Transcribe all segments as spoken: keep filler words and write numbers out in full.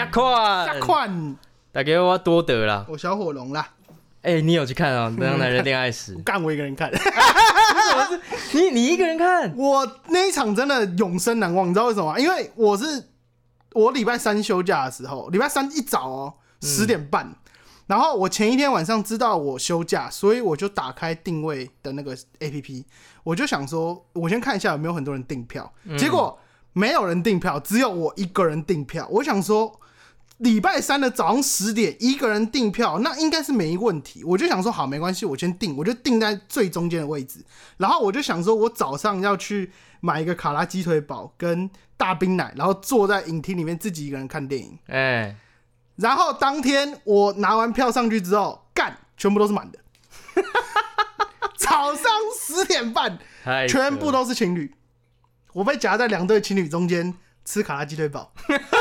款下款， 大家我多得啦， 我小火龙啦。 哎、欸，你有去看啊、喔？《当男人恋爱时》 干我一个人看， 你你一个人看？ 我那一场真的永生难忘，你知道为什么吗？因为我是我礼拜三休假的时候，礼拜三一早哦十点半、嗯，然后我前一天晚上知道我休假，所以我就打开定位的那个 A P P， 我就想说，我先看一下有没有很多人订票，嗯、结果没有人订票，只有我一个人订票。我想说。礼拜三的早上十点，一个人订票，那应该是没问题。我就想说，好，没关系，我先订，我就订在最中间的位置。然后我就想说，我早上要去买一个卡拉鸡腿堡跟大冰奶，然后坐在影厅里面自己一个人看电影。哎、欸，然后当天我拿完票上去之后，干，全部都是满的。早上十点半，全部都是情侣，我被夹在两对情侣中间吃卡拉鸡腿堡。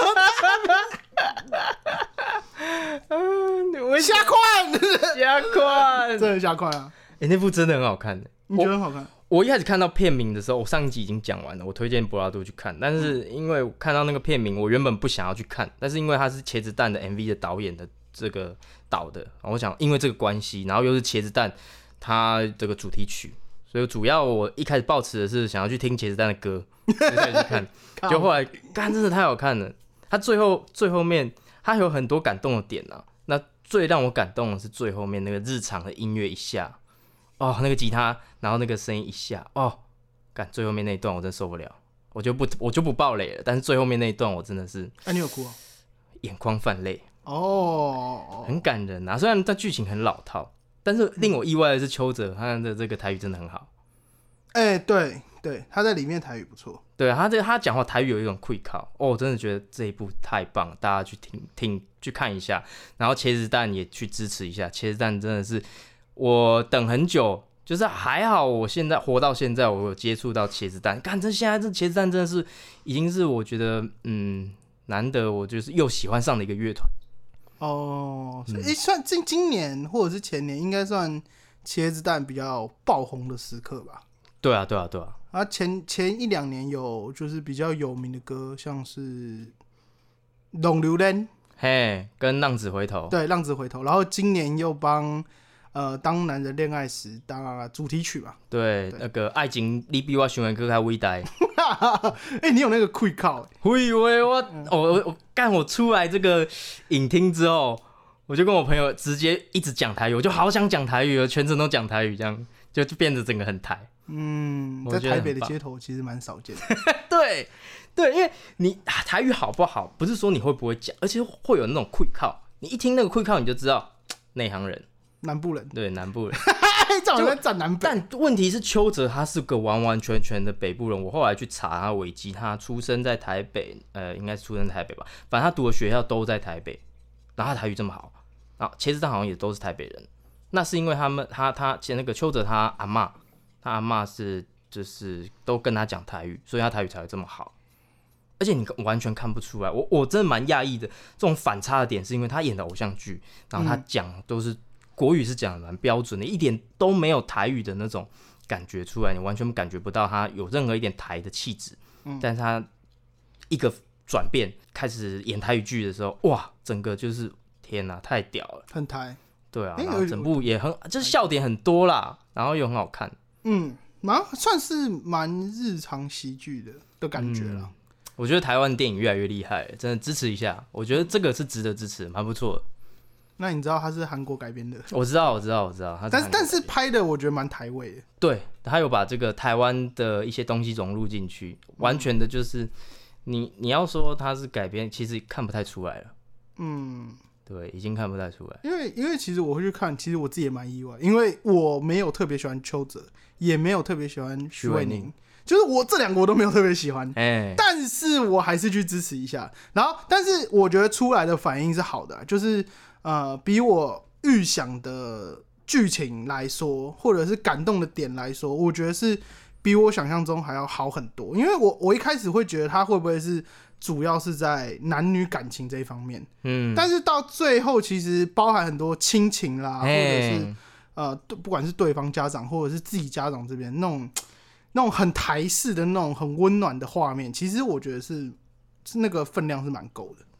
嗯， 下款， 下款， 真的下款啊！ 哎、欸，那部真的很好看的， 你觉得很好看？ 我, 我一开始看到片名的时候，我上一集已经讲完了，我推荐柏拉图去看。但是因为看到那个片名，我原本不想要去看，但是因为他是茄子蛋的 M V 的导演的这个导的，我想因为这个关系，然后又是茄子蛋他这个主题曲，所以主要我一开始抱持的是想要去听茄子蛋的歌，才去看。就后来干真的太好看了，他最后最后面他有很多感动的点啊。那最让我感动的是最后面那个日常的音乐一下，哦，那个吉他，然后那个声音一下，哦，干最后面那一段我真受不了，我就不我就不爆雷了，但是最后面那一段我真的是， 哎、啊，你有哭啊？ 眼眶泛泪， 哦， 很感人啊。虽然这剧情很老套，但是令我意外的是邱泽他的这个台语真的很好。 哎、欸，对对，他在里面台语不错。 对，他这他讲话台语有一种溃靠哦，我真的觉得这一部太棒了，大家去听听去看一下，然后茄子蛋也去支持一下。茄子蛋真的是我等很久，就是还好我现在活到现在，我有接触到茄子蛋，干这现在这茄子蛋真的是已经是我觉得嗯难得我就是又喜欢上的一个乐团。 哦，所以、嗯欸、算今今年或者是前年应该算茄子蛋比较爆红的时刻吧。 对啊，对啊，对啊。 啊前，前一两年有就是比较有名的歌，像是《浪流连》， 嘿，跟《浪子回头》。 对，《浪子回头》。然后今年又帮呃《当男人恋爱时》当主题曲嘛。 对，对那个爱情你比我想的更加伟大。 哎、欸，你有那个愧靠？ 会喂我，嗯、我我我干我出来这个影厅之后，我就跟我朋友直接一直讲台语，我就好想讲台语，全程都讲台语，这样就变得整个很台。 嗯，在台北的街头其实蛮少见的。 对，对，因为你台语好不好，不是说你会不会讲，而且会有那种溃靠，你一听那个溃靠，你就知道内行人， 南部人， 对，南部人。 这好像站南北。 但问题是邱泽他是个完完全全的北部人，我后来去查他维基，他出生在台北，呃，应该是出生在台北吧，反正他读的学校都在台北，然后他台语这么好，然后茄子蛋好像也都是台北人，那是因为他们他他其实那个邱泽他阿嬷。他阿嬷是就是都跟他讲台语，所以他台语才会这么好，而且你完全看不出来。我我真的蛮讶异的，这种反差的点是因为他演的偶像剧，然后他讲都是、嗯、国语是讲的蛮标准的，一点都没有台语的那种感觉出来，你完全感觉不到他有任何一点台的气质、嗯。但是他一个转变，开始演台语剧的时候，哇，整个就是天哪，太屌了， 很台。 对啊，然后整部也很就是笑点很多啦，然后又很好看。 嗯，蛮算是蛮日常喜剧的的感觉啦、嗯。 我觉得台湾电影越来越厉害，真的支持一下。我觉得这个是值得支持，蛮不错的。 那你知道它是韩国改编的？ 我知道，我知道，我知道。 但是但是拍的我觉得蛮台味的。 对，他有把这个台湾的一些东西融入进去，完全的就是你你要说它是改编，其实看不太出来了。嗯。对，已经看不太出来。 因为因为其实我会去看，其实我自己也蛮意外，因为我没有特别喜欢邱泽，也没有特别喜欢徐伟宁，就是我这两个我都没有特别喜欢。欸、但是我还是去支持一下。然后，但是我觉得出来的反应是好的、啊，就是呃，比我预想的剧情来说，或者是感动的点来说，我觉得是比我想象中还要好很多。因为我我一开始会觉得他会不会是。主要是在男女感情这一方面，嗯，但是到最后其实包含很多亲情啦，或者是呃，不管是对方家长或者是自己家长这边那种那种很台式的那种很温暖的画面，其实我觉得是是那个分量是蛮够的。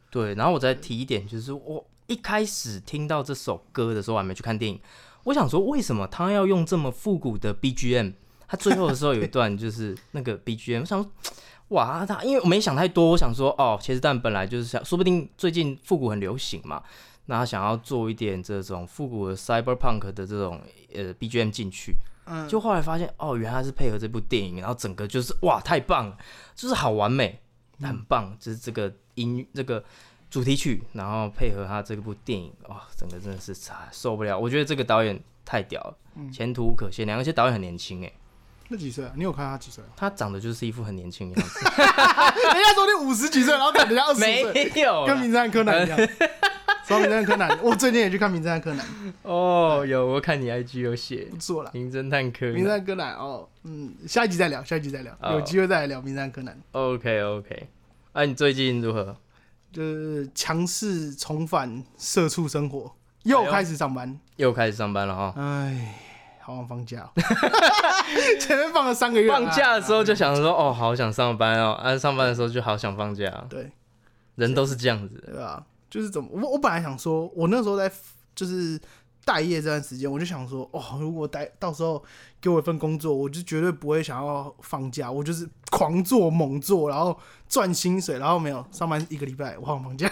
对，然后我再提一点，就是我一开始听到这首歌的时候，我还没去看电影，我想说为什么他要用这么复古的 B G M？ 他最后的时候有一段就是那个 B G M， 我想说哇，他因为我没想太多，我想说哦，茄子蛋本来就是想，说不定最近复古很流行嘛，那他想要做一点这种复古的 cyberpunk 的这种呃 B G M 进去，嗯，就后来发现哦，原来他是配合这部电影，然后整个就是哇，太棒了，就是好完美，很棒，就是这个音这个主题曲，然后配合他这部电影，哇，整个真的是受不了。我觉得这个导演太屌了，嗯、前途无可限量，而且导演很年轻哎。 那几岁啊？你有看他几岁、啊？ 他长得就是一副很年轻的样子。 人家说你五十几岁，然后长得像二十岁， 没有， 跟名侦探柯南一样。说名侦探柯南，我最近也去看名侦探柯南。 哦，有，我看你 I G 有写， 不错啦。 名侦探柯南， 名侦探柯南哦，嗯，下一集再聊，下一集再聊，哦、有机会再来聊名侦探柯南。 OK OK， 啊，你最近如何？ 就是强势重返社畜生活，又开始上班，哎、 又开始上班了哈。 哎。好想放假、哦，前面放了三个月。 放假的时候就想说，哦，好想上班哦；啊，上班的时候就好想放假。 对， 人都是这样子的， 对吧？就是怎么，我我本来想说，我那时候在就是待业这段时间，我就想说，哦，如果待到时候给我一份工作，我就绝对不会想要放假，我就是狂做猛做，然后赚薪水，然后没有上班一个礼拜，我好想放假。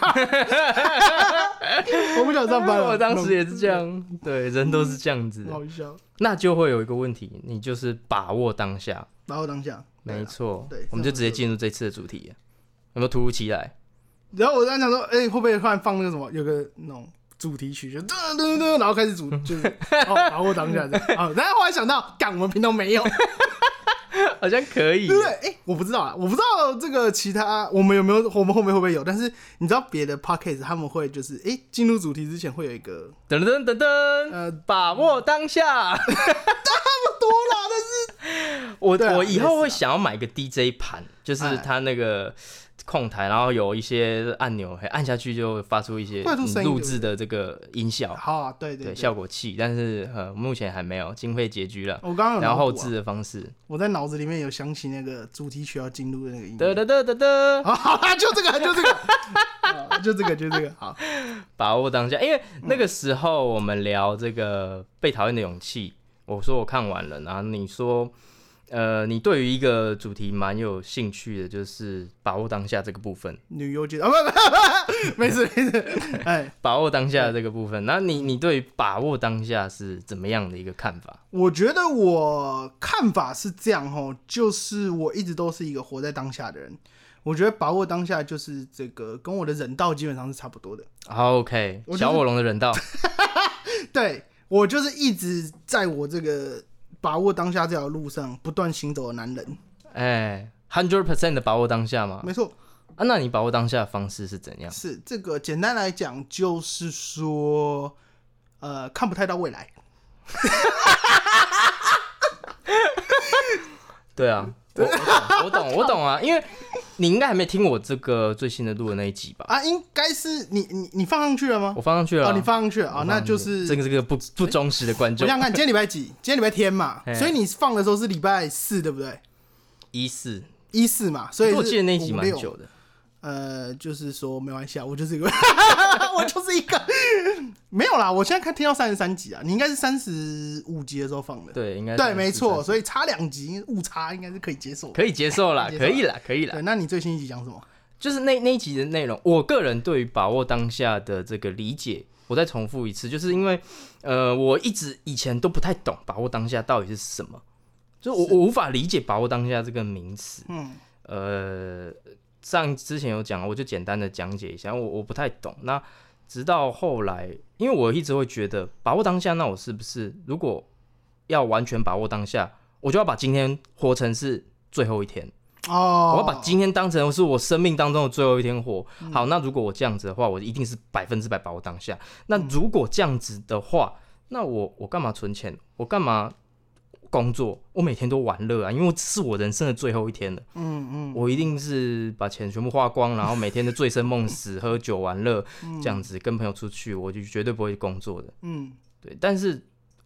我不想上班了。 我当时也是这样，对，人都是这样子的。 好笑。 那就会有一个问题，你就是把握当下。 把握当下， 没错。 对， 我们就直接进入这次的主题，有没有突如其来？ 然后我在想说，哎、欸，会不会突然放那个什么，有个那种主题曲，就噔噔噔，然后开始主就是哦，把握当下这样。哦，然后后来想到，干，我们频道没有。 好像可以， 对不对？哎、欸，我不知道啊，我不知道这个其他我们有没有，我们后面会不会有？但是你知道别的 podcast 他们会就是哎，进、欸、入主题之前会有一个噔噔噔噔，呃，把握当下，差不多啦。但是我、啊、我以后会想要买个 D J 盘，就是它那个控台，然后有一些按钮，按下去就发出一些录制的这个音效。 好啊，对 对, 对, 对，效果器，但是呃目前还没有，经费拮据了。 我刚刚有、啊、 然后后置的方式， 我在脑子里面有想起那个主题曲要进入的那个音乐。 得得得得得， 好，就这个，就这个，就这个，就这个，好， 把握当下。因为那个时候我们聊这个被讨厌的勇气，我说我看完了，然后你说。呃，你对于一个主题蛮有兴趣的，就是把握当下这个部分。 女优界啊，不不不，没事没事，哎， 把握当下这个部分，那你你对于把握当下是怎么样的一个看法？ 我觉得我看法是这样齁，就是我一直都是一个活在当下的人。我觉得把握当下就是这个跟我的忍道基本上是差不多的。 OK， 小火龙的忍道， 对我就是一直在我这个。把握当下这条路上不断行走的男人， 哎 ，hundred percent 的把握当下吗？ 没错。 啊，那你把握当下的方式是怎样？ 是这个简单来讲，就是说，呃，看不太到未来。 对啊，我我懂，我懂，我懂啊，因为你应该还没听我这个最新的录的那一集吧？ 啊，应该是你你你放上去了吗？ 我放上去了、啊。 哦，你放上去了啊、哦，那就是这个这个不不忠实的观众。 我想想看，今天礼拜几？今天礼拜天嘛，所以你放的时候是礼拜四，对不对？ 一四一四嘛，所以我记得那一集蛮久的。 呃，就是说没关系啊，我就是一个，我就是一个，没有啦。我现在看听到三十三集啊，你应该是三十五集的时候放的， 对，应该对，没错，所以差两集误差应该是可以接受， 可以接受啦，可以啦，可以啦。 对，那你最新一集讲什么？ 就是那那一集的内容，我个人对于把握当下的这个理解，我再重复一次，就是因为呃，我一直以前都不太懂把握当下到底是什么，就我我无法理解把握当下这个名词，嗯，呃。上之前有讲，我就简单的讲解一下，我我不太懂。那直到后来，因为我一直会觉得把握当下，那我是不是如果要完全把握当下，我就要把今天活成是最后一天哦，我要把今天当成是我生命当中的最后一天活。嗯、好，那如果我这样子的话，我一定是百分之百把握当下。那如果这样子的话，那我我干嘛存钱？我干嘛？工作，我每天都玩乐啊，因为这是我人生的最后一天了。嗯嗯，我一定是把钱全部花光，然后每天的醉生梦死、喝酒玩乐，这样子跟朋友出去，我就绝对不会工作的。嗯，对。但是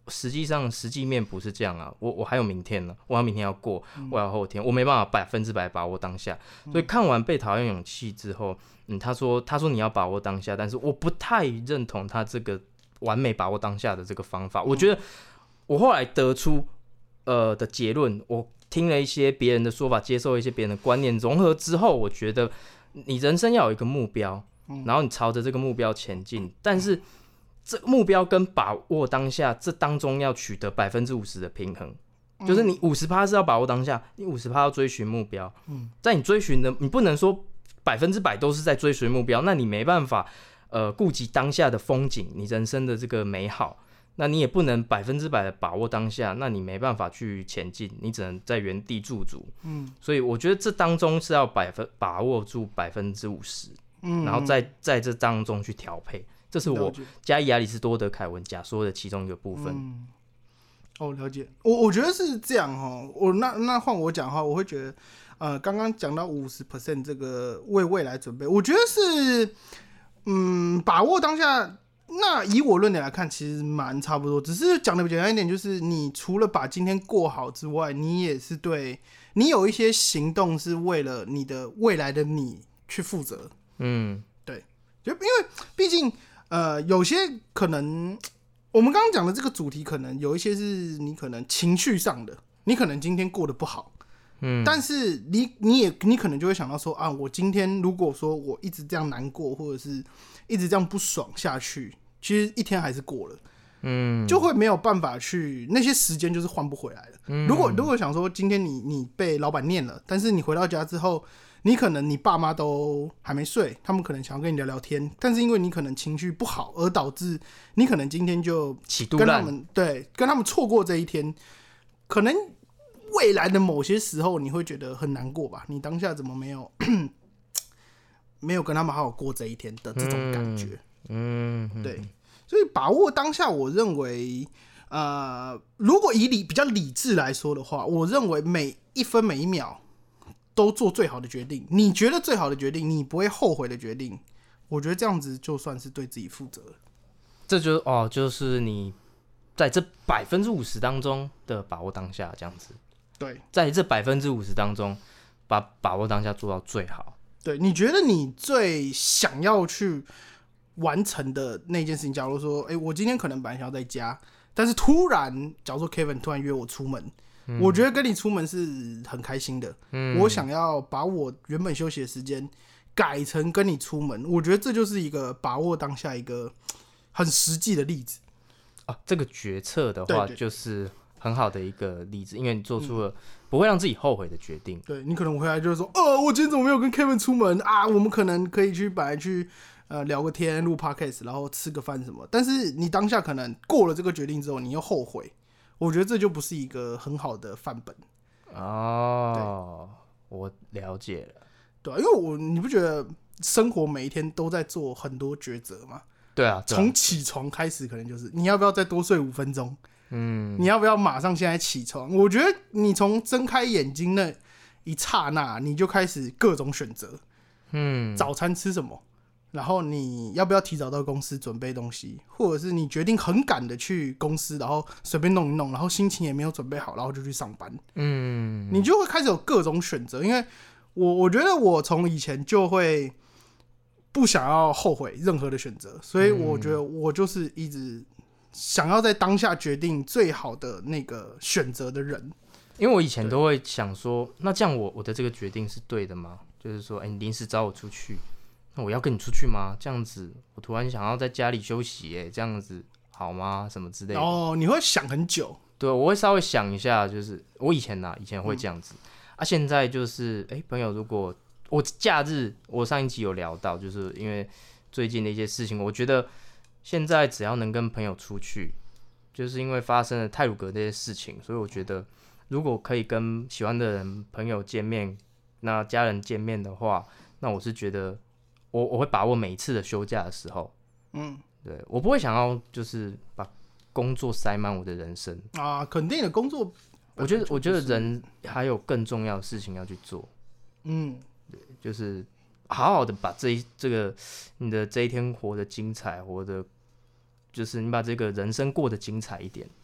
实际上实际面不是这样啊，我我还有明天呢，我还有明天要过，我还有后天，我没办法百分之百把握当下。所以看完《被讨厌勇气》之后，嗯，他说他说你要把握当下，但是我不太认同他这个完美把握当下的这个方法。我觉得我后来得出呃的结论，我听了一些别人的说法，接受一些别人的观念，融合之后，我觉得你人生要有一个目标，然后你朝着这个目标前进，但是这个目标跟把握当下这当中要取得百分之五十的平衡，就是你五十趴是要把握当下，你五十趴要追寻目标。在你追寻的，你不能说百分之百都是在追寻目标，那你没办法呃顾及当下的风景，你人生的这个美好。那你也不能百分之百的把握当下，那你没办法去前进，你只能在原地驻足。嗯，所以我觉得这当中是要百分把握住百分之五十，然后在在这当中去调配。这是我加以亚里士多德凯文假说的其中一个部分。 嗯、哦，了解。我我觉得是这样哈。我那那换我讲的话，我会觉得，呃，刚刚讲到五十 percent 这个为未来准备，我觉得是，嗯，把握当下。那以我论点来看，其实蛮差不多，只是讲的简单一点，就是你除了把今天过好之外，你也是对你有一些行动是为了你的未来的你去负责。嗯，对，就因为毕竟呃，有些可能我们刚刚讲的这个主题，可能有一些是你可能情绪上的，你可能今天过得不好。嗯，但是你你也你可能就会想到说啊，我今天如果说我一直这样难过，或者是一直这样不爽下去，其实一天还是过了，嗯，就会没有办法去那些时间就是换不回来了。嗯、如果如果想说今天你你被老板念了，但是你回到家之后，你可能你爸妈都还没睡，他们可能想要跟你聊聊天，但是因为你可能情绪不好，而导致你可能今天就跟他们对跟他们错过这一天，可能未来的某些时候你会觉得很难过吧？你当下怎么没有没有跟他们好好过这一天的这种感觉？嗯，嗯对，所以把握当下，我认为，呃，如果以理比较理智来说的话，我认为每一分每一秒都做最好的决定，你觉得最好的决定，你不会后悔的决定，我觉得这样子就算是对自己负责了。 这就哦，就是你在这百分之五十当中的把握当下，这样子。 对， 在这百分之五十当中，把把握当下做到最好。 对，你觉得你最想要去完成的那件事情，假如说，哎、欸，我今天可能本来想要在家，但是突然，假如说 Kevin 突然约我出门，嗯、我觉得跟你出门是很开心的。嗯、我想要把我原本休息的时间改成跟你出门，我觉得这就是一个把握当下一个很实际的例子。 啊，这个决策的话，就是很好的一个例子，因为你做出了不会让自己后悔的决定。 嗯、对，你可能回来就是说，呃，我今天怎么没有跟 Kevin 出门啊？我们可能可以去本来去。呃，聊个天，录 podcast， 然后吃个饭什么。但是你当下可能过了这个决定之后，你又后悔，我觉得这就不是一个很好的范本。 哦，我了解了。 对啊，因为我你不觉得生活每一天都在做很多抉择吗？ 对啊， 从、啊、起床开始，可能就是你要不要再多睡五分钟？嗯，你要不要马上现在起床？我觉得你从睁开眼睛那一刹那，你就开始各种选择。嗯，早餐吃什么？然后你要不要提早到公司准备东西，或者是你决定很赶的去公司，然后随便弄一弄，然后心情也没有准备好，然后就去上班。嗯，你就会开始有各种选择。因为我我觉得我从以前就会不想要后悔任何的选择，所以我觉得我就是一直想要在当下决定最好的那个选择的人。 因为我以前都会想说，那这样我我的这个决定是对的吗？就是说，哎、欸，你临时找我出去。那我要跟你出去吗？这样子，我突然想要在家里休息，哎，这样子好吗？什么之类的。 哦，你会想很久。 对，我会稍微想一下，就是我以前呐，以前会这样子、嗯、啊，现在就是，哎、欸，朋友，如果我假日，我上一集有聊到，就是因为最近的一些事情，我觉得现在只要能跟朋友出去，就是因为发生了太鲁阁这些事情，所以我觉得如果可以跟喜欢的人、朋友见面，那家人见面的话，那我是觉得。我, 我会把握每一次的休假的时候，嗯，对我不会想要就是把工作塞满我的人生啊，肯定的工作， 我觉得我觉得人还有更重要的事情要去做，嗯，对，就是好好的把这一这个你的这一天活得精彩，活得就是你把这个人生过得精彩一点，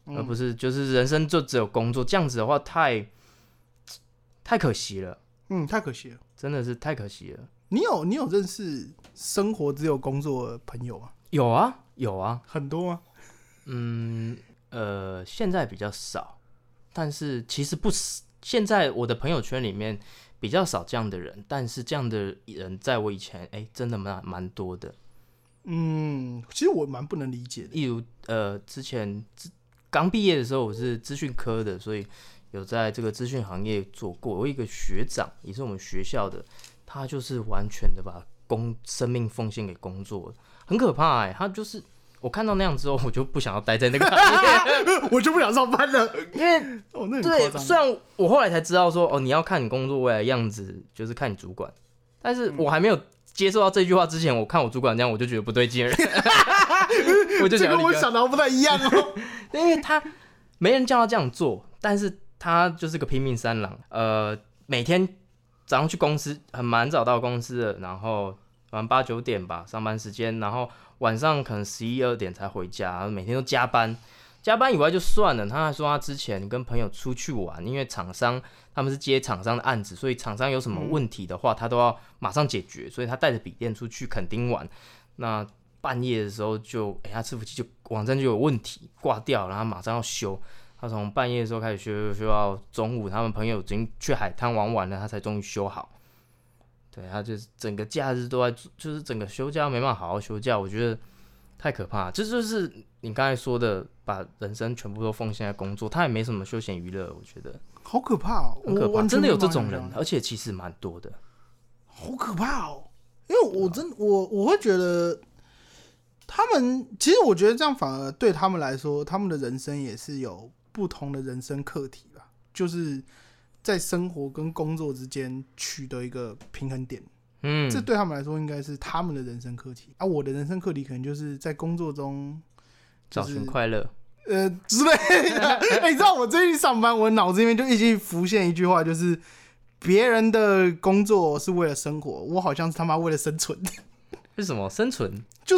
嗯、而不是就是人生就只有工作，这样子的话太太可惜了。 嗯，太可惜了， 真的是太可惜了。 你有你有认识生活只有工作的朋友吗？ 有啊，有啊， 很多吗？ 嗯，呃，现在比较少，但是其实不，现在我的朋友圈里面比较少这样的人，但是这样的人在我以前，哎、欸，真的蛮蛮多的。 嗯，其实我蛮不能理解的。 例如，呃，之前刚毕业的时候，我是资讯科的，所以有在这个资讯行业做过。我有一个学长，也是我们学校的，他就是完全的把工生命奉献给工作，很可怕哎、欸。他就是我看到那样之后，我就不想要待在那个行业， 我就不想上班了， 因为哦，那很对， 夸张。 虽然我后来才知道说，哦，你要看你工作未来的样子，就是看你主管，但是我还没有接受到这句话之前，我看我主管这样，我就觉得不对劲了。我就想这跟我想的不太一样哦。 因为他没人叫他这样做，但是他就是个拼命三郎。呃，每天早上去公司，很蛮早到公司的，然后晚八九点吧上班时间，然后晚上可能十一二点才回家，每天都加班。加班以外就算了，他还说他之前跟朋友出去玩，因为厂商他们是接厂商的案子，所以厂商有什么问题的话，他都要马上解决，所以他带着笔电出去垦丁玩。那半夜的时候就，哎、欸，他伺服器就网站就有问题挂掉，然后马上要修。他从半夜的时候开始修，修到中午，他们朋友已经去海滩玩完了，他才终于修好。对，他就是整个假日都在，就是整个休假没办法好好休假，我觉得太可怕了。这就是你刚才说的，把人生全部都奉献在工作，他也没什么休闲娱乐，我觉得好可怕哦， 很可怕，真的有这种人，而且其实蛮多的， 好可怕哦。因为我真我我会觉得。他们其实，我觉得这样反而对他们来说，他们的人生也是有不同的人生课题吧，就是在生活跟工作之间取得一个平衡点。嗯，这对他们来说应该是他们的人生课题啊。我的人生课题可能就是在工作中、就是、 找寻快乐， 呃之类的。哎、欸，你知道我最近上班，我脑子里面就一直浮现一句话，就是别人的工作是为了生活，我好像是他妈为了生存。 是什么生存？ 就是。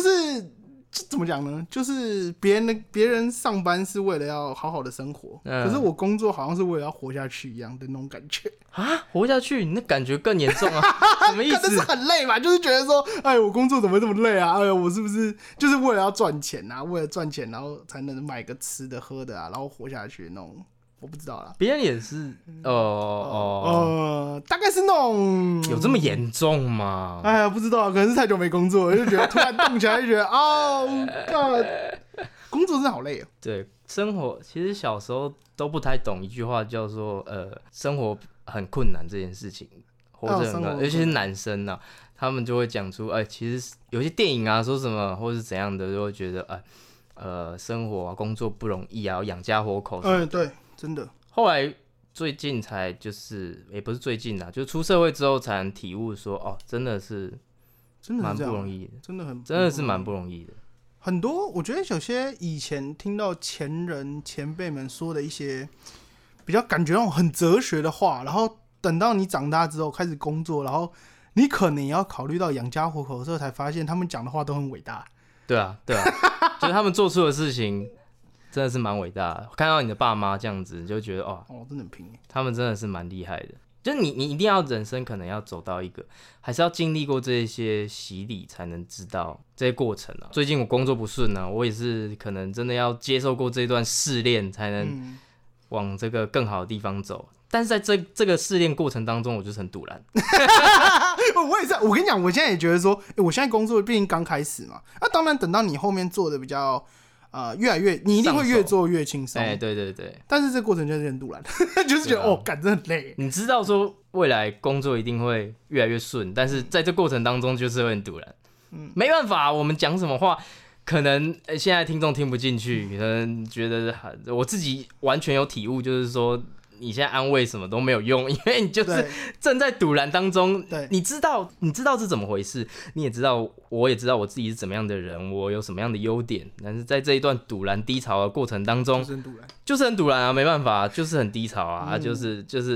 怎么讲呢？就是别人的别人上班是为了要好好的生活，嗯、可是我工作好像是为了要活下去一样的那种感觉啊！活下去，你那感觉更严重啊？什么意思？ 但是很累嘛，就是觉得说，哎，我工作怎么会这么累啊？哎呀，我是不是就是为了要赚钱啊？为了赚钱，然后才能买个吃的喝的啊，然后活下去那种。我不知道啦， 别人也是，哦哦， 呃，大概是那种有这么严重吗？ 哎呀，不知道，可能是太久没工作了，就觉得突然动起来，就觉得哦 God， 工作真的好累哦。 对，生活其实小时候都不太懂一句话，叫做呃，生活很困难这件事情，活着很困难，尤其是男生啊，他们就会讲出，哎、呃，其实有些电影啊，说什么或是怎样的，就会觉得，哎、呃，呃，生活啊，工作不容易啊，养家活口。 嗯，对。真的， 后来最近才就是也不是最近啦，就出社会之后才能体悟说，哦，真的是蛮不容易的， 真的很真的是蛮不容易的。 很多我觉得有些以前听到前人前辈们说的一些比较感觉那种很哲学的话，然后等到你长大之后开始工作，然后你可能也要考虑到养家活口的时候，才发现他们讲的话都很伟大。 对啊，对啊，就是他们做出的事情。真的是蛮伟大的，看到你的爸妈这样子，你就觉得哦， 哦，真的很拼， 他们真的是蛮厉害的。就是你，你一定要人生可能要走到一个，还是要经历过这些洗礼，才能知道这些过程啊。最近我工作不顺啊，我也是可能真的要接受过这段试炼，才能往这个更好的地方走。嗯、但是在这这个试炼过程当中，我就是很賭爛。 我也是，我跟你讲，我现在也觉得说，欸、我现在工作毕竟刚开始嘛，那、啊、当然等到你后面做的比较。呃，越来越，你一定会越做越轻松。哎、 欸，对对对。 但是这过程就是很突然，就是觉得、啊、哦，感真的很累。 你知道说未来工作一定会越来越顺，但是在这过程当中就是会很突然。嗯，没办法，我们讲什么话，可能、欸、现在听众听不进去，可能觉得我自己完全有体悟，就是说。你现在安慰什么都没有用，因为你就是正在賭爛当中。对，你知道，你知道是怎么回事，你也知道，我也知道我自己是怎么样的人，我有什么样的优点。但是在这一段賭爛低潮的过程当中， 就是很賭爛， 就是很賭爛啊，没办法，就是很低潮啊，嗯、就是就是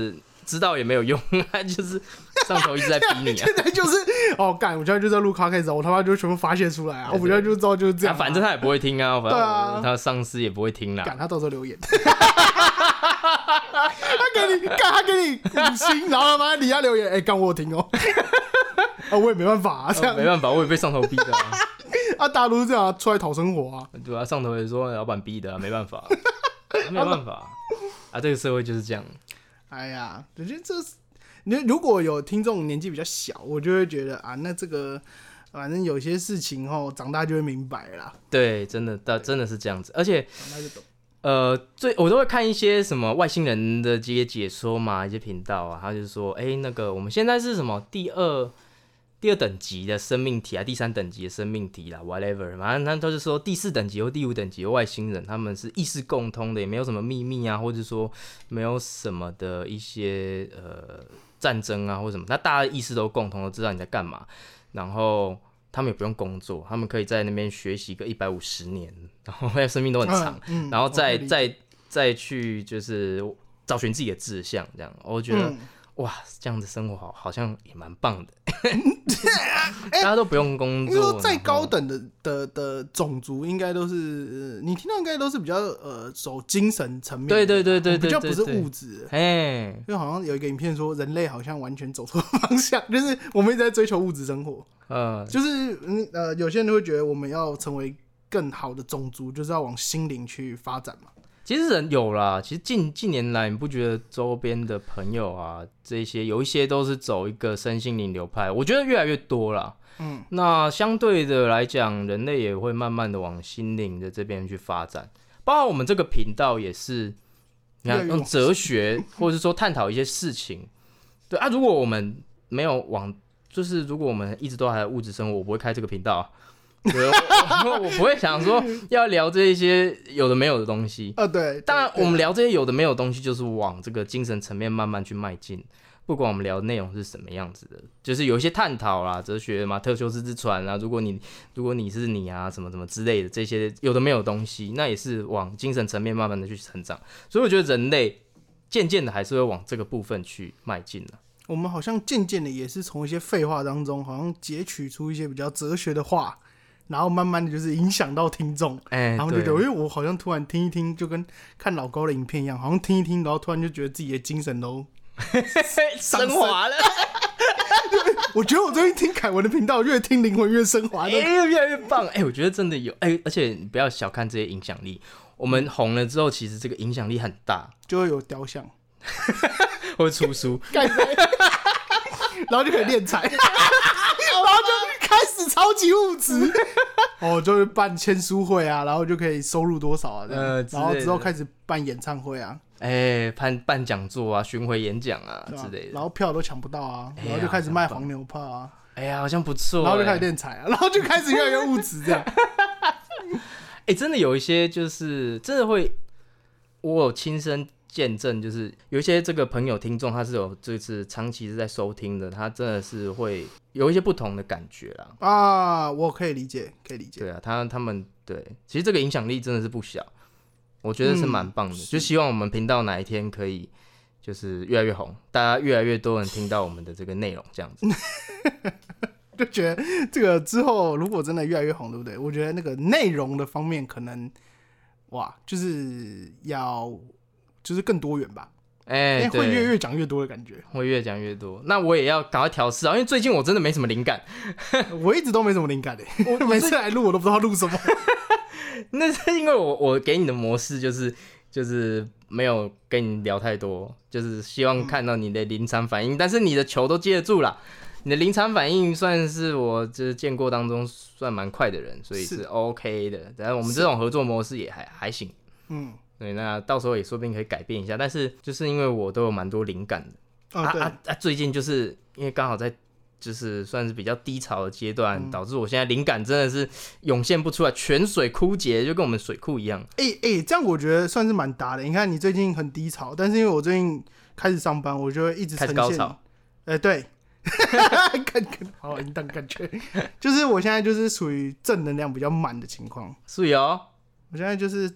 知道也没有用，他就是上头一直在逼你啊。 现在就是哦，干，我现在就在录 podcast， 我他妈就全部发泄出来啊！我现在就知道就是这样、啊啊，反正他也不会听啊，反正、 啊、 他上司也不会听啦。 干，他到时候留言，他给你干，他给你五星，然后他妈底下留言，哎、欸，干我有听哦、喔，啊，我也没办法啊，这样、 啊、没办法，我也被上头逼的啊。 啊，大家都是这样、啊，出来讨生活啊， 对啊，上头也说老板逼的、啊，没办法，没有办法啊，这个社会就是这样。 哎呀，我觉得这是，你如果有听众年纪比较小，我就会觉得啊，那这个反正有些事情吼，长大就会明白啦。 对，真的，真的是这样子，而且长大就懂。 呃，最我都会看一些什么外星人的这些解说嘛，一些频道啊，他就是说，哎、欸，那个我们现在是什么第二第二等级的生命体啊，第三等级的生命体啦 ，whatever， 反正他都是说第四等级或第五等级的外星人，他们是意识共通的，也没有什么秘密啊，或者说没有什么的一些呃战争啊或什么，那大家意识都共同，都知道你在干嘛，然后他们也不用工作，他们可以在那边学习个一百五十年，然后生命都很长，嗯嗯、然后再再再去就是找寻自己的志向，这样，我觉得。嗯哇，这样的生活好好像也蛮棒的，大家都不用工作。因为再高等的的的种族，应该都是、呃、你听到应该都是比较呃走精神层面， 对对对对对， 比较不是物质。哎，因为好像有一个影片说，人类好像完全走错方向，就是我们一直在追求物质生活。嗯，就是呃，有些人会觉得我们要成为更好的种族，就是要往心灵去发展嘛。 其实人有啦，其实近近年来，你不觉得周边的朋友啊，这些有一些都是走一个身心灵流派，我觉得越来越多啦。嗯，那相对的来讲，人类也会慢慢的往心灵的这边去发展，包括我们这个频道也是，你看用哲学或者是说探讨一些事情，对啊，如果我们没有往，就是如果我们一直都还在物质生活，我不会开这个频道啊。对，我, 我不会想说要聊这些有的没有的东西。 呃，对， 当然我们聊这些有的没有的东西，就是往这个精神层面慢慢去迈进。不管我们聊的内容是什么样子的，就是有一些探讨啦，哲学嘛，特修斯之船啊，如果你如果你是你啊，什么什么之类的这些有的没有的东西，那也是往精神层面慢慢的去成长。所以我觉得人类渐渐的还是会往这个部分去迈进的。 我们好像渐渐的也是从一些废话当中，好像截取出一些比较哲学的话。然后慢慢的就是影响到听众，哎、欸，然后就觉得，因为我好像突然听一听，就跟看老高的影片一样，好像听一听，然后突然就觉得自己的精神都升华了。 我觉得我最近听凯文的频道，越听灵魂越升华，哎、 欸，越来越棒。哎、欸，我觉得真的有，哎、欸，而且你不要小看这些影响力，我们红了之后，其实这个影响力很大， 就会有雕像， 会出书， 然后就可以敛财。然后就开始超级物质，哦，就是办签书会啊，然后就可以收入多少啊，这样、呃、然后之后开始办演唱会啊， 哎、欸，办办讲座啊，巡回演讲啊之类的， 然后票都抢不到啊，然后就开始卖黄牛炮啊， 哎呀，好像不错、欸， 然后就开始敛财啊，然后就开始越来越物质这样。 哎、欸，真的有一些就是真的会，我有亲身见证，就是有一些这个朋友听众，他是有就是长期是在收听的，他真的是会有一些不同的感觉啦。 啊，我可以理解，可以理解。 对啊，他他们对，其实这个影响力真的是不小，我觉得是蛮棒的、嗯。就希望我们频道哪一天可以就是越来越红，大家越来越多人听到我们的这个内容，这样子。 就觉得这个之后如果真的越来越红，对不对？我觉得那个内容的方面可能哇，就是要。就是更多元吧，哎、欸，会越越讲越多的感觉， 会越讲越多。那我也要赶快调试啊，因为最近我真的没什么灵感， 我一直都没什么灵感的、欸，我每次来录我都不知道录什么。 那是因为我我给你的模式就是就是没有跟你聊太多，就是希望看到你的临场反应，嗯、但是你的球都接得住啦。你的临场反应算是我就是见过当中算蛮快的人，所以是 OK 的。但是我们这种合作模式也还还行，嗯。对，那到时候也说不定可以改变一下，但是就是因为我都有蛮多灵感的、哦、啊啊啊！最近就是因为刚好在就是算是比较低潮的阶段、嗯，导致我现在灵感真的是涌现不出来，泉水枯竭，就跟我们水库一样。 哎、欸、哎、欸，这样我觉得算是蛮搭的。你看你最近很低潮，但是因为我最近开始上班，我就会一直呈现开始高潮。 哎、欸，对，看看好淫荡感觉，就是我现在就是属于正能量比较满的情况。 是哦， 我现在就是。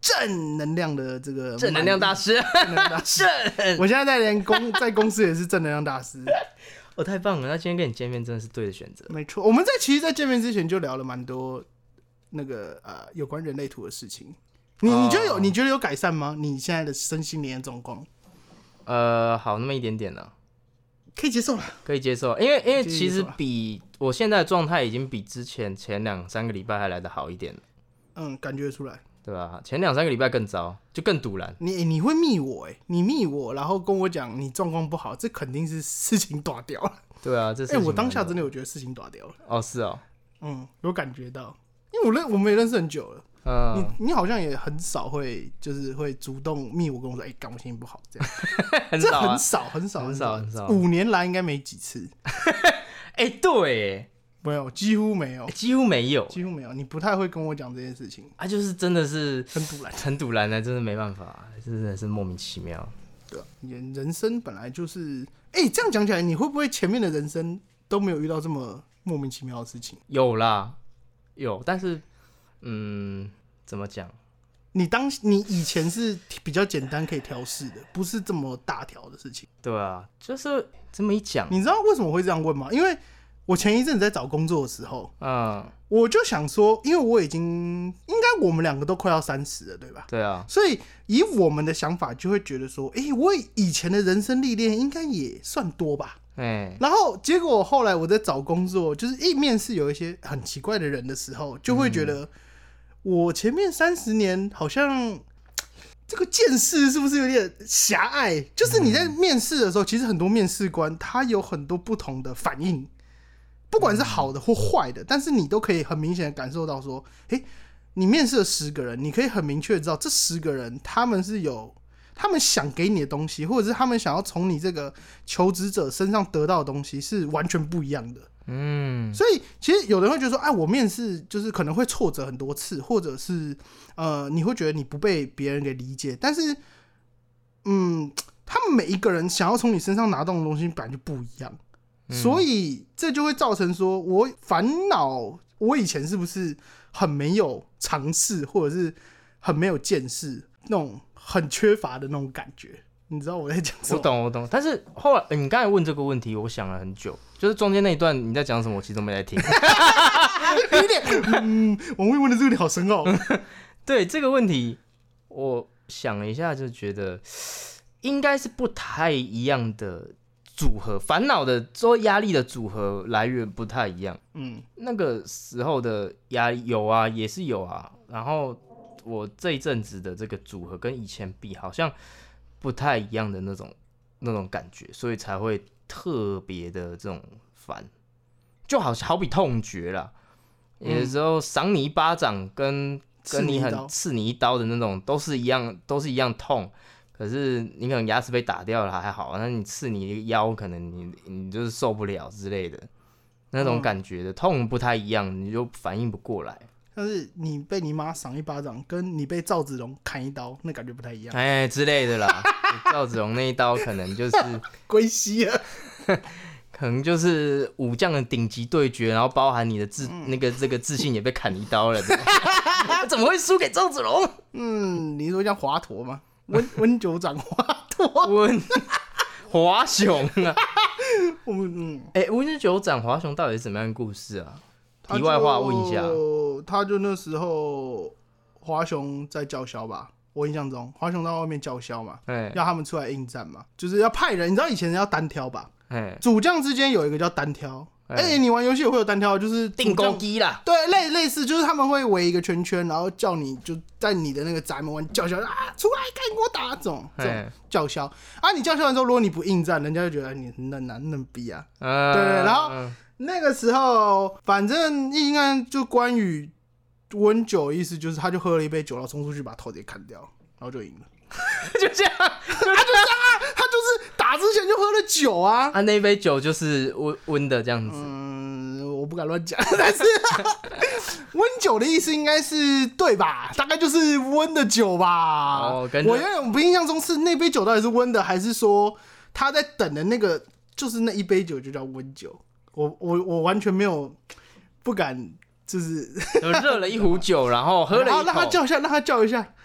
正能量的这个正能量大师， 正能量大师。我现在在连公在公司也是正能量大师。 哦，太棒了！那今天跟你见面真的是对的选择。 没错，我们在其实，在见面之前就聊了蛮多那个呃有关人类图的事情。你你觉得有、哦、你觉得有改善吗？你现在的身心灵的状况？ 呃，好那么一点点了， 可以接受了， 可以接受。因为因为其实比我现在的状态已经比之前前两三个礼拜还来得好一点了。 嗯，感觉出来。 对吧？前两三个礼拜更糟，就更堵然。 你你会密我哎，你密我，然后跟我讲你状况不好，这肯定是事情大掉了。 对啊，这哎、 欸，我当下真的有觉得事情大掉了。 哦，是哦， 嗯，有感觉到，因为我认我们也认识很久了。嗯，你你好像也很少会就是会主动密我跟我说，哎、欸，干我心情不好这样， 很少、啊， 这很少很少很少很少， 五年来应该没几次。 哎、欸，对。 没有，几乎没有， 几乎没有， 几乎没有。你不太会跟我讲这件事情， 啊，就是真的是很堵然， 很堵然的，真的没办法，真的是莫名其妙。 对啊，人生本来就是，哎、欸，这样讲起来，你会不会前面的人生都没有遇到这么莫名其妙的事情？ 有啦，有，但是，嗯，怎么讲？ 你当你以前是比较简单可以调试的，不是这么大条的事情。 对啊，就是这么一讲， 你知道为什么会这样问吗？因为我前一阵子在找工作的时候， 嗯， 我就想说，因为我已经应该我们两个都快要三十了，对吧？ 对啊， 所以以我们的想法就会觉得说，哎、欸，我以前的人生历练应该也算多吧。 欸、 然后结果后来我在找工作，就是一面试有一些很奇怪的人的时候，就会觉得我前面三十年好像这个见识是不是有点狭隘？就是你在面试的时候，其实很多面试官他有很多不同的反应。不管是好的或坏的，但是你都可以很明显的感受到说，哎、欸，你面试了十个人，你可以很明确的知道这十个人他们是有他们想给你的东西，或者是他们想要从你这个求职者身上得到的东西是完全不一样的。嗯，所以其实有人会觉得说，哎，我面试就是可能会挫折很多次，或者是呃，你会觉得你不被别人给理解，但是，嗯，他们每一个人想要从你身上拿到的东西本来就不一样。所以这就会造成说，我烦恼，我以前是不是很没有尝试，或者是很没有见识，那种很缺乏的那种感觉？你知道我在讲什么？ 我懂，我懂。但是后来你刚才问这个问题，我想了很久，就是中间那一段你在讲什么，我其实都没在听。 有点，嗯，王威问的这个问题好深奥。 对这个问题，我想了一下，就觉得应该是不太一样的。组合烦恼的做压力的组合来源不太一样，嗯，那个时候的压力有啊，也是有啊。然后我这一阵子的这个组合跟以前比，好像不太一样的那种那种感觉，所以才会特别的这种烦，就好好比痛觉啦，嗯、有的时候赏你一巴掌跟跟你很刺你一刀的那种都是一样，都是一样痛。可是你可能牙齿被打掉了还好，那你刺你腰，可能你你就是受不了之类的，那种感觉的、嗯、痛不太一样，你就反应不过来。 但是你被你妈赏一巴掌，跟你被赵子龙砍一刀，那感觉不太一样， 哎之类的啦。赵子龙那一刀可能就是归西了， 可能就是武将的顶级对决，然后包含你的自、嗯、那个这个自信也被砍一刀了，怎么会输给赵子龙？ 嗯，你说像华佗吗？温温酒长华佗， 温华雄啊， 嗯， 哎、欸，温酒长华雄到底是什么样的故事啊？题外话问一下， 他就那时候华雄在叫嚣吧，我印象中华雄在外面叫嚣嘛，欸、要他们出来应战嘛，就是要派人，你知道以前要单挑吧？欸、主将之间有一个叫单挑。哎、欸欸，你玩游戏也会有单挑，就是定钩机啦。 对，类类似，就是他们会围一个圈圈，然后叫你就在你的那个宅门玩叫嚣啊，出来跟我打这种这种叫嚣啊。你叫嚣完之后，如果你不应战，人家就觉得你很嫩啊，嫩逼啊。嗯，对，然后、嗯、那个时候，反正应该就关于温酒，意思就是他就喝了一杯酒，然后冲出去把头直接砍掉，然后就赢了。 就这样，他就这样啊，他就是打之前就喝了酒啊， 啊，那杯酒就是温温的这样子。 嗯，我不敢乱讲，但是温酒的意思应该是对吧？大概就是温的酒吧。哦，我有点不印象中是那杯酒到底是温的，还是说他在等的那个就是那一杯酒就叫温酒？我我我完全没有不敢，就是热了一壶酒，然后喝了一口， 然后让他叫一下，让他叫一下。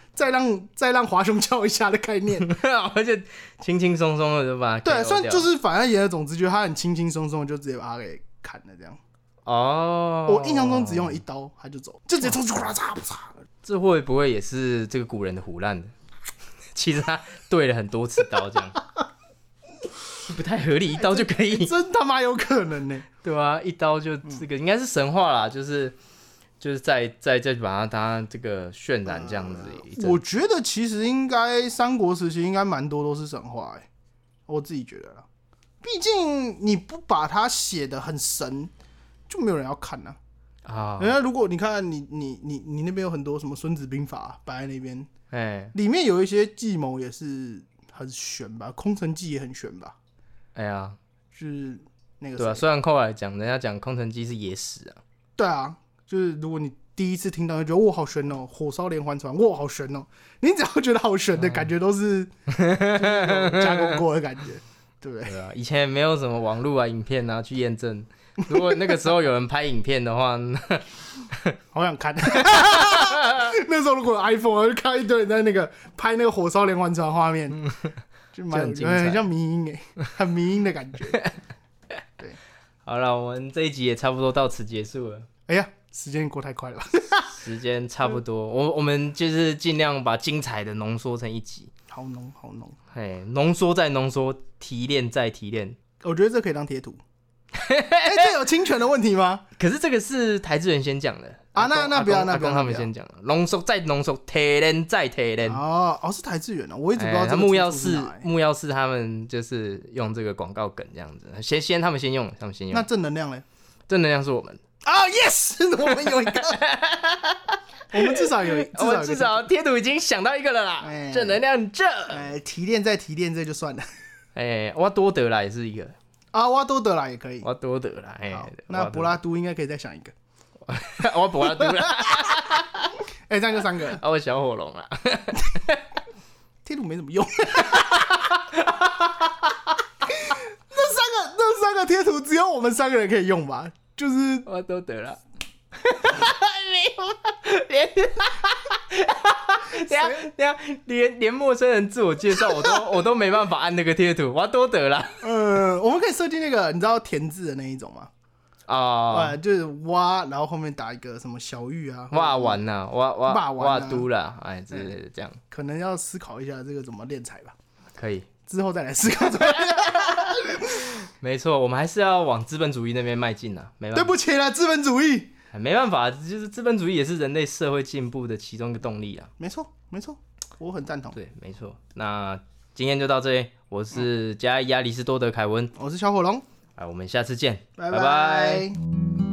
再让再让华雄叫一下的概念， 而且轻轻松松的就把它 K O 掉。 对，算就是反正言而总之，就是他很轻轻松松就直接把他给砍了这样。 哦， 我印象中只用了一刀他就走，就直接冲出去，嚓嚓嚓。 这会不会也是这个古人的唬烂的？其实他对了很多次刀，这样不太合理，一刀就可以， 欸、真他妈有可能呢、欸， 对啊，一刀就这个应该是神话啦，就是就是再再再把它当这个渲染这样子、呃。 我觉得其实应该三国时期应该蛮多都是神话、欸，我自己觉得啦。毕竟你不把它写得很神，就没有人要看呐、啊。啊，人家如果你看你你你你那边有很多什么《孙子兵法》摆在那边，哎、欸，里面有一些计谋也是很玄吧，空城计也很玄吧。 哎呀， 就是那个对啊，虽然后来讲人家讲空城计是野史啊， 对啊，就是如果你第一次听到就觉得哇好玄哦，火烧连环船哇好玄哦，你只要觉得好玄的感觉都是加工过的感觉，对不对？ 对啊，以前也没有什么网络啊、影片啊去验证。如果那个时候有人拍影片的话， 好想看。那时候如果有 iPhone， 我就看一堆人在那个拍那个火烧连环船画面，就蛮很, 很像迷因哎，很迷因的感觉。对， 好了，我们这一集也差不多到此结束了。 哎呀，时间过太快了吧？ 时间差不多，我我们就是尽量把精彩的浓缩成一集。 好浓，好浓。 嘿，浓缩再浓缩，提炼再提炼。 我觉得这可以当贴图。哎、欸，这有侵权的问题吗？ 可是这个是台资人先讲的啊，那那不要，那不要， 他们先讲了，浓缩再浓缩，提炼再提炼。 哦哦，是台资源哦，我一直不知道这个、欸。 木曜是木曜是他们就是用这个广告梗这样子，先先他们先用，他们先用。 那正能量嘞？ 正能量是我们啊 ，yes， 我们有一个，我们至少有，至少有我们至少贴图已经想到一个了啦。欸、正能量这， 哎、欸，提炼再提炼这就算了。 哎、欸，挖多德啦也是一个。 啊，挖多德啦也可以， 挖多德啦，哎、欸， 那柏拉都应该可以再想一个， 我柏拉都啦， 哎、欸，这样就三个， 啊，我小火龙啦， 贴图没什么用，那三个那三个贴图只有我们三个人可以用吧？就是挖多德啦，没有，连，等下等下连连陌生人自我介绍我都我都没办法按那个贴图，挖多德啦。 呃，我们可以设计那个你知道填字的那一种吗？啊、呃，就是挖，然后后面打一个什么小玉啊， 挖完呐，挖挖挖都啦，哎，这嗯、 这样， 可能要思考一下这个怎么练财吧。 可以， 之后再来思考怎么练。 没错，我们还是要往资本主义那边迈进啊，没办法。 对不起啦，资本主义。 没办法，就是资本主义也是人类社会进步的其中一个动力啊。 没错，没错，我很赞同。 对，没错。那今天就到这里，我是加亚里士多德凯文， 我是小火龙， 哎，我们下次见， 拜拜。 拜拜。